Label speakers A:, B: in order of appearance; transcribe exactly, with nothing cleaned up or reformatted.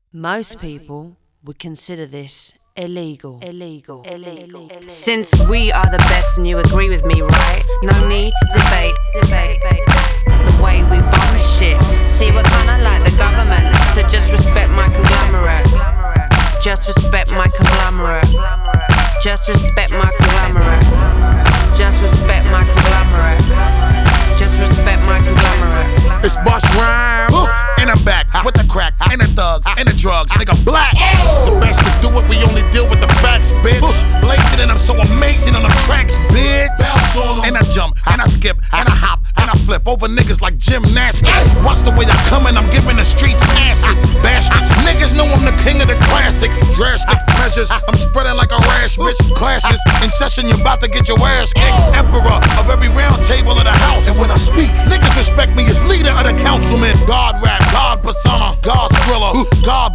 A: Most people would consider this illegal. Illegal. Illegal.
B: Since we are the best and you agree with me, right? No need to debate. Debate. The way we bomb shit. See, we're kinda like the government, so just respect my conglomerate. Just respect my conglomerate. Just respect my conglomerate. Just respect my conglomerate. Just respect my conglomerate.
C: It's Busta Rhymes in the back with the crack and the thugs and the drugs. Nigga black. The best to do it, we only deal with the facts, bitch. Blazing and I'm so amazing on them tracks, bitch. And I jump and I skip and I hop and I flip over niggas like gymnastics. Watch the way I come and I'm giving the streets acid. Bastards, niggas know I'm the king of the classics. Drastic measures, I'm spreading like a rash, bitch. Clashes in session, you're about to get your ass kicked. Emperor of every round table of the house. And when I speak, niggas respect me as leader of the councilman. God rap, God persona, God thriller, God